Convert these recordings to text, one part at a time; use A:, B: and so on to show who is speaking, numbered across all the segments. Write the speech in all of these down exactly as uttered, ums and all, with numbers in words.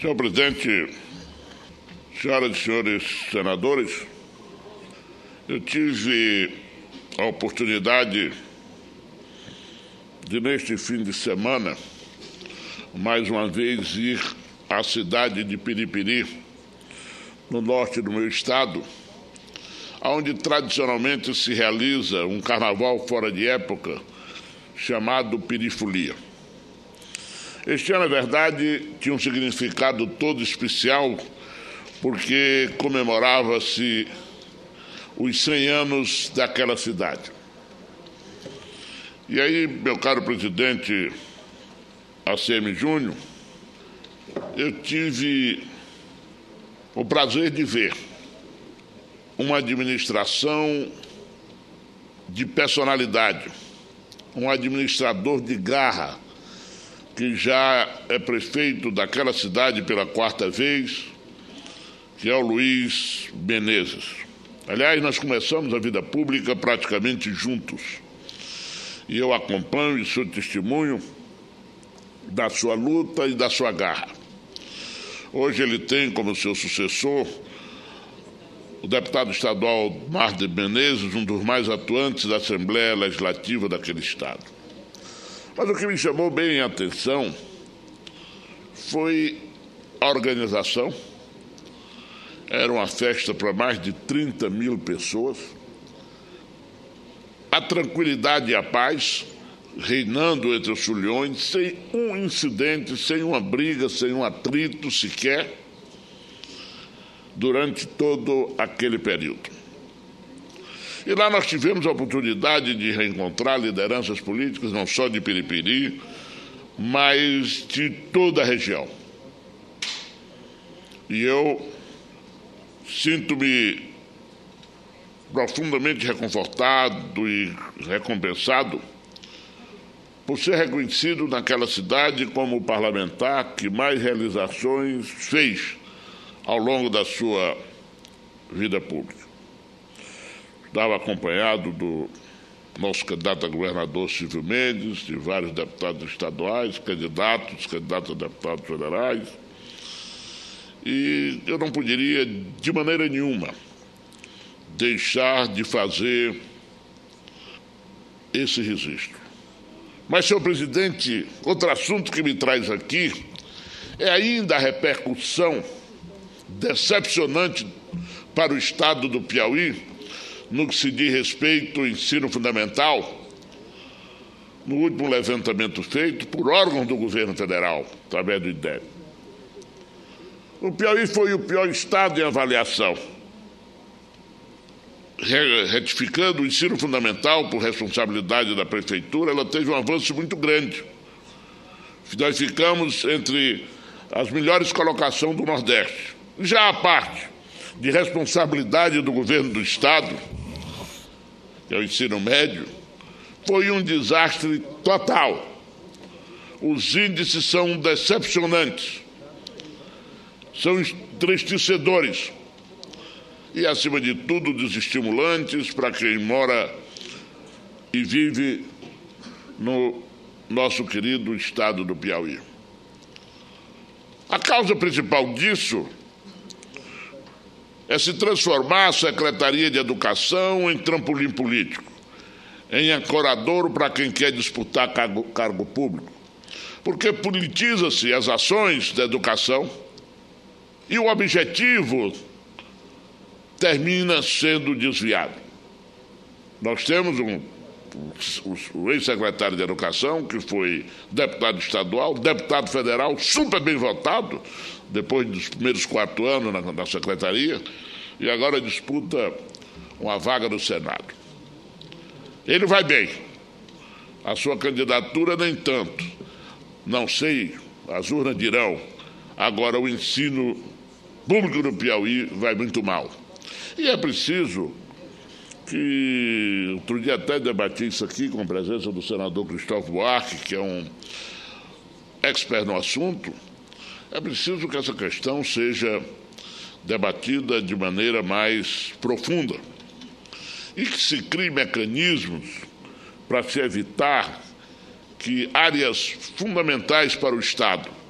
A: Senhor presidente, senhoras e senhores senadores, eu tive a oportunidade de, neste fim de semana, mais uma vez ir à cidade de Piripiri, no norte do meu estado, onde tradicionalmente se realiza um carnaval fora de época chamado Pirifolia. Este ano, na verdade, tinha um significado todo especial, porque comemorava-se os cem anos daquela cidade. E aí, meu caro presidente A C M Júnior, eu tive o prazer de ver uma administração de personalidade, um administrador de garra, que já é prefeito daquela cidade pela quarta vez, que é o Luiz Menezes. Aliás, nós começamos a vida pública praticamente juntos. E eu acompanho e sou testemunho da sua luta e da sua garra. Hoje ele tem como seu sucessor o deputado estadual Marder Menezes, um dos mais atuantes da Assembleia Legislativa daquele estado. Mas o que me chamou bem a atenção foi a organização. Era uma festa para mais de trinta mil pessoas. A tranquilidade e a paz reinando entre os sulhões, sem um incidente, sem uma briga, sem um atrito sequer, durante todo aquele período. E lá nós tivemos a oportunidade de reencontrar lideranças políticas, não só de Piripiri, mas de toda a região. E eu sinto-me profundamente reconfortado e recompensado por ser reconhecido naquela cidade como o parlamentar que mais realizações fez ao longo da sua vida pública. Estava acompanhado do nosso candidato a governador Silvio Mendes, de vários deputados estaduais, candidatos, candidatos a deputados federais. E eu não poderia, de maneira nenhuma, deixar de fazer esse registro. Mas, senhor presidente, outro assunto que me traz aqui é ainda a repercussão decepcionante para o estado do Piauí no que se diz respeito ao ensino fundamental, no último levantamento feito por órgãos do governo federal, através do I D E B. O Piauí foi o pior estado em avaliação. Retificando o ensino fundamental por responsabilidade da prefeitura, ela teve um avanço muito grande. Nós ficamos entre as melhores colocações do Nordeste. Já a parte de responsabilidade do governo do estado, que é o ensino médio, foi um desastre total. Os índices são decepcionantes, são entristecedores e, acima de tudo, desestimulantes para quem mora e vive no nosso querido estado do Piauí. A causa principal disso é se transformar a Secretaria de Educação em trampolim político, em ancoradouro para quem quer disputar cargo, cargo público, porque politiza-se as ações da educação e o objetivo termina sendo desviado. Nós temos um, um, um ex-secretário de Educação, que foi deputado estadual, deputado federal, super bem votado, depois dos primeiros quatro anos na, na secretaria, e agora disputa uma vaga no Senado. Ele vai bem, a sua candidatura nem tanto. Não sei, as urnas dirão. Agora o ensino público no Piauí vai muito mal. E é preciso que, outro dia até debati isso aqui com a presença do senador Cristóvão Buarque, que é um expert no assunto, é preciso que essa questão seja debatida de maneira mais profunda e que se criem mecanismos para se evitar que áreas fundamentais para o Estado,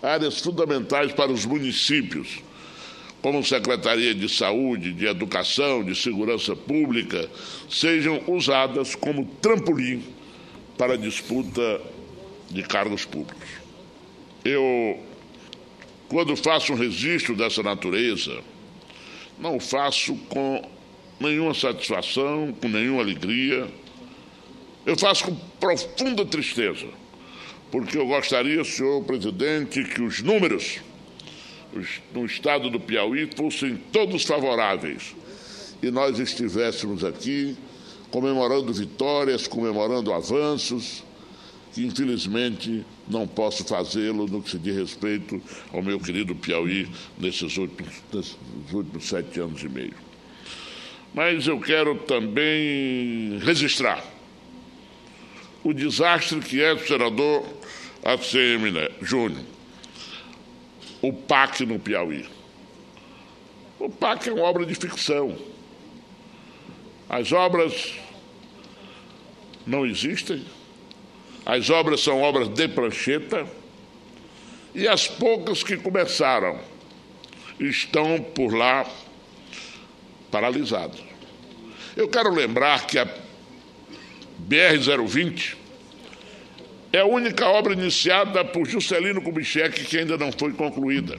A: áreas fundamentais para os municípios, como Secretaria de Saúde, de Educação, de Segurança Pública, sejam usadas como trampolim para a disputa de cargos públicos. Eu, quando faço um registro dessa natureza, não faço com nenhuma satisfação, com nenhuma alegria. Eu faço com profunda tristeza, porque eu gostaria, senhor presidente, que os números no estado do Piauí fossem todos favoráveis e nós estivéssemos aqui comemorando vitórias, comemorando avanços, que infelizmente não posso fazê-lo no que se diz respeito ao meu querido Piauí nesses últimos, nesses últimos sete anos e meio. Mas eu quero também registrar o desastre que é do senador A C M Júnior, o P A C no Piauí. O P A C é uma obra de ficção. As obras não existem, as obras são obras de prancheta, e as poucas que começaram estão por lá paralisadas. Eu quero lembrar que a B R zero vinte é a única obra iniciada por Juscelino Kubitschek que ainda não foi concluída.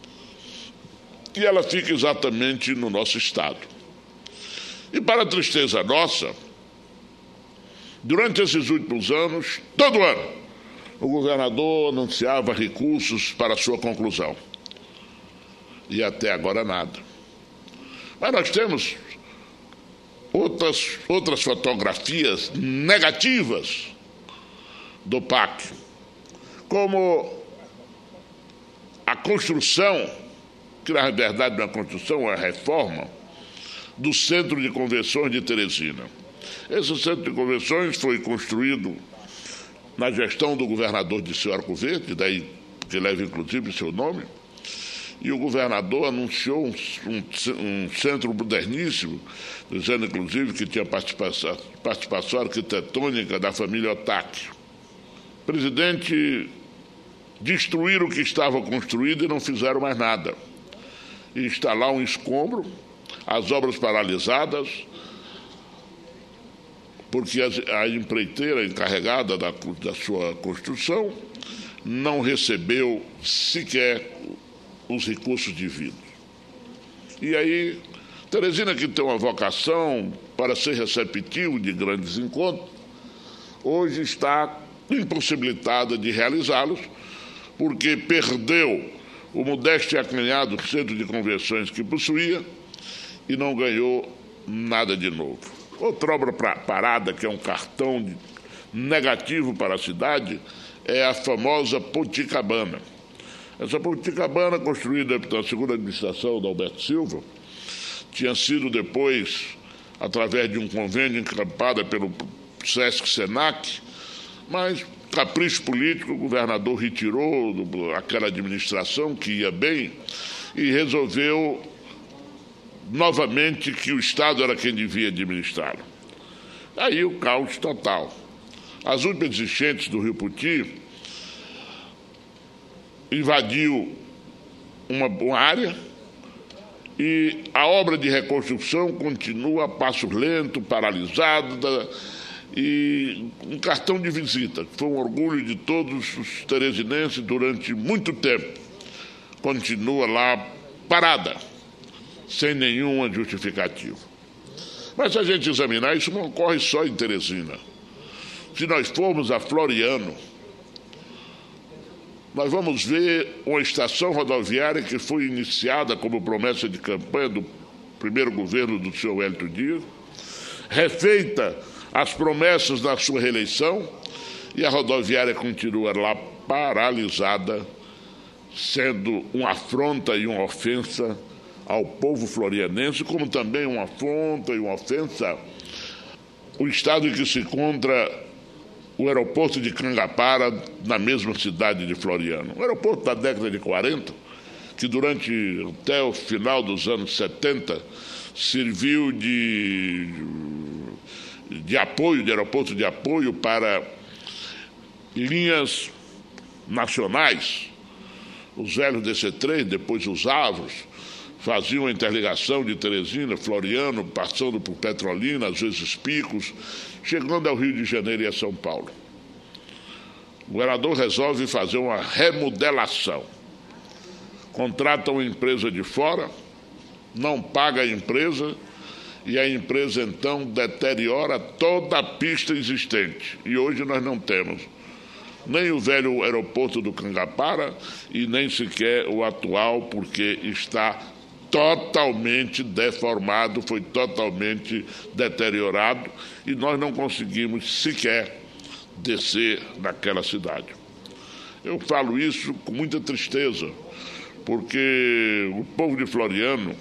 A: E ela fica exatamente no nosso estado. E para a tristeza nossa, durante esses últimos anos, todo ano, o governador anunciava recursos para a sua conclusão. E até agora nada. Mas nós temos outras, outras fotografias negativas do P A C, como a construção, que na verdade não é construção, é a reforma, do Centro de Convenções de Teresina. Esse Centro de Convenções foi construído na gestão do governador Dirceu Arco Verde, daí que leva inclusive seu nome, e o governador anunciou um, um, um centro moderníssimo, dizendo inclusive que tinha participação, participação arquitetônica da família Otaki. O presidente destruíram o que estava construído e não fizeram mais nada. E está lá um escombro, as obras paralisadas, porque a empreiteira encarregada da, da sua construção não recebeu sequer os recursos devidos. E aí, Teresina, que tem uma vocação para ser receptivo de grandes encontros, hoje está impossibilitada de realizá-los, porque perdeu o modesto e acanhado centro de convenções que possuía e não ganhou nada de novo. Outra obra parada, que é um cartão negativo para a cidade, é a famosa Poticabana. Essa Poticabana, construída na segunda administração da Alberto Silva, tinha sido depois, através de um convênio encampado pelo Sesc-Senac, mas, capricho político, o governador retirou aquela administração que ia bem e resolveu novamente que o Estado era quem devia administrá-lo. Aí o caos total. As últimas enchentes do Rio Puti invadiu uma, uma área e a obra de reconstrução continua a passo lento, paralisada, e um cartão de visita, que foi um orgulho de todos os teresinenses durante muito tempo, continua lá parada, sem nenhuma justificativa. Mas se a gente examinar, isso não ocorre só em Teresina. Se nós formos a Floriano, nós vamos ver uma estação rodoviária que foi iniciada como promessa de campanha do primeiro governo do senhor Wellington Dias, refeita as promessas da sua reeleição, e a rodoviária continua lá paralisada, sendo uma afronta e uma ofensa ao povo florianense, como também uma afronta e uma ofensa ao estado em que se encontra o aeroporto de Cangapara, na mesma cidade de Floriano. Um aeroporto da década de quarenta, que durante até o final dos anos setenta serviu de, de apoio, de aeroporto de apoio para linhas nacionais, os velhos D C três, depois os Avros, faziam a interligação de Teresina, Floriano, passando por Petrolina, às vezes Picos, chegando ao Rio de Janeiro e a São Paulo. O governador resolve fazer uma remodelação. Contrata uma empresa de fora, não paga a empresa, e a empresa, então, deteriora toda a pista existente. E hoje nós não temos nem o velho aeroporto do Cangapara e nem sequer o atual, porque está totalmente deformado, foi totalmente deteriorado, e nós não conseguimos sequer descer naquela cidade. Eu falo isso com muita tristeza, porque o povo de Floriano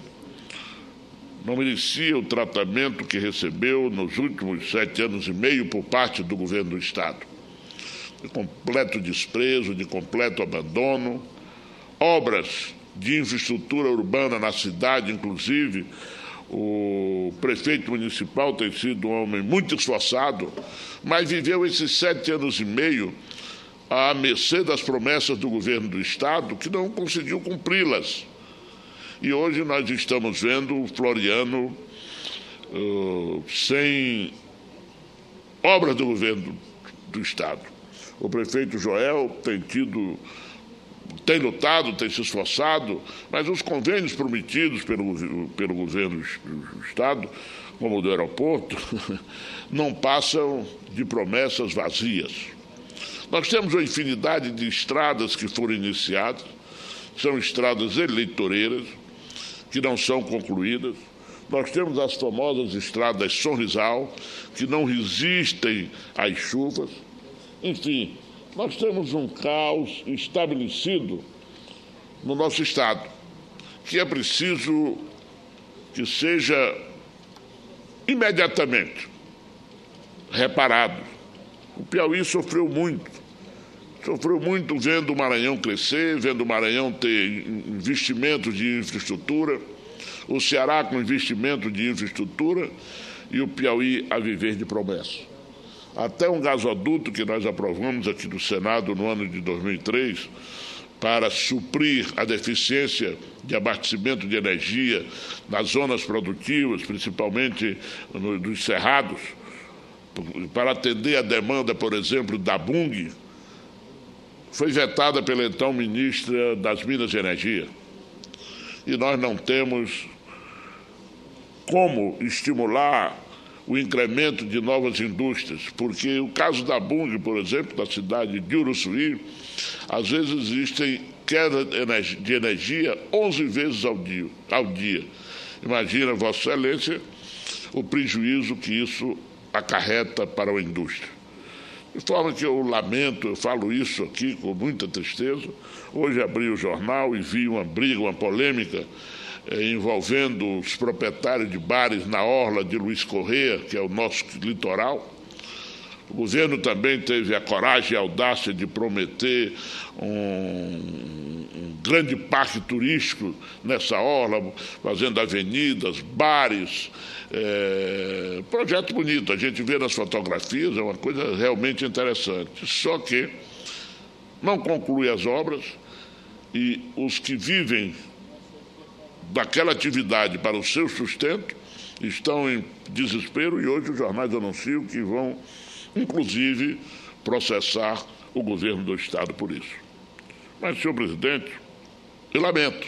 A: não merecia o tratamento que recebeu nos últimos sete anos e meio por parte do governo do Estado. De completo desprezo, de completo abandono, obras de infraestrutura urbana na cidade, inclusive. O prefeito municipal tem sido um homem muito esforçado, mas viveu esses sete anos e meio à mercê das promessas do governo do Estado, que não conseguiu cumpri-las. E hoje nós estamos vendo o Floriano uh, sem obras do governo do Estado. O prefeito Joel tem tido, tem lutado, tem se esforçado, mas os convênios prometidos pelo, pelo governo do Estado, como o do aeroporto, não passam de promessas vazias. Nós temos uma infinidade de estradas que foram iniciadas, são estradas eleitoreiras, que não são concluídas. Nós temos as famosas estradas Sorrisal, que não resistem às chuvas. Enfim, nós temos um caos estabelecido no nosso Estado, que é preciso que seja imediatamente reparado. O Piauí sofreu muito, sofreu muito vendo o Maranhão crescer, vendo o Maranhão ter investimentos de infraestrutura, o Ceará com investimento de infraestrutura e o Piauí a viver de promessas. Até um gasoduto que nós aprovamos aqui no Senado no ano de dois mil e três, para suprir a deficiência de abastecimento de energia nas zonas produtivas, principalmente nos cerrados, para atender a demanda, por exemplo, da Bung, foi vetada pela então ministra das Minas e Energia. E nós não temos como estimular o incremento de novas indústrias, porque o caso da Bung, por exemplo, da cidade de Uruçuí, às vezes existem quedas de energia onze vezes ao dia. Ao dia. Imagina, Vossa Excelência, o prejuízo que isso acarreta para a indústria. De forma que eu lamento, eu falo isso aqui com muita tristeza. Hoje abri o jornal e vi uma briga, uma polêmica eh, envolvendo os proprietários de bares na orla de Luiz Correia, que é o nosso litoral. O governo também teve a coragem e a audácia de prometer um, um grande parque turístico nessa orla, fazendo avenidas, bares. É, projeto bonito, a gente vê nas fotografias, é uma coisa realmente interessante. Só que não conclui as obras e os que vivem daquela atividade para o seu sustento estão em desespero e hoje os jornais anunciam que vão, inclusive, processar o governo do Estado por isso. Mas, senhor presidente, eu lamento,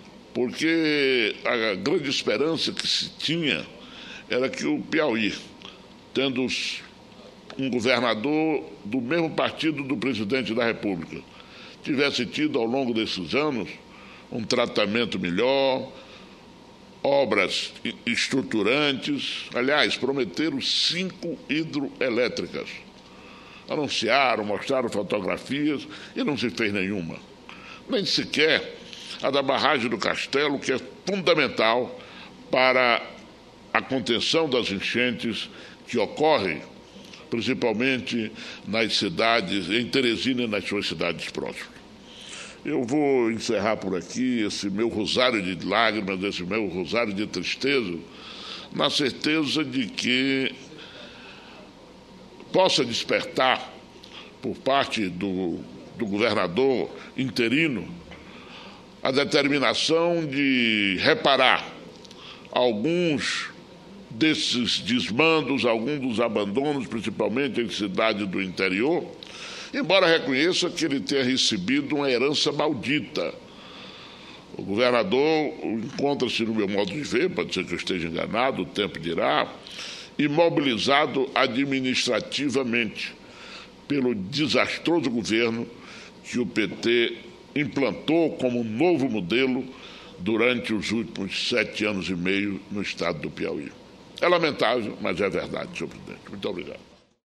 A: porque a grande esperança que se tinha era que o Piauí, tendo um governador do mesmo partido do presidente da República, tivesse tido ao longo desses anos um tratamento melhor, obras estruturantes. Aliás, prometeram cinco hidroelétricas. Anunciaram, mostraram fotografias e não se fez nenhuma. Nem sequer a da barragem do Castelo, que é fundamental para a contenção das enchentes que ocorrem, principalmente nas cidades, em Teresina e nas suas cidades próximas. Eu vou encerrar por aqui esse meu rosário de lágrimas, esse meu rosário de tristeza, na certeza de que possa despertar, por parte do, do governador interino, a determinação de reparar alguns desses desmandos, alguns dos abandonos, principalmente em cidades do interior, embora reconheça que ele tenha recebido uma herança maldita. O governador encontra-se, no meu modo de ver, pode ser que eu esteja enganado, o tempo dirá, imobilizado administrativamente pelo desastroso governo que o P T implantou como novo modelo durante os últimos sete anos e meio no estado do Piauí. É lamentável, mas é verdade, senhor presidente. Muito obrigado.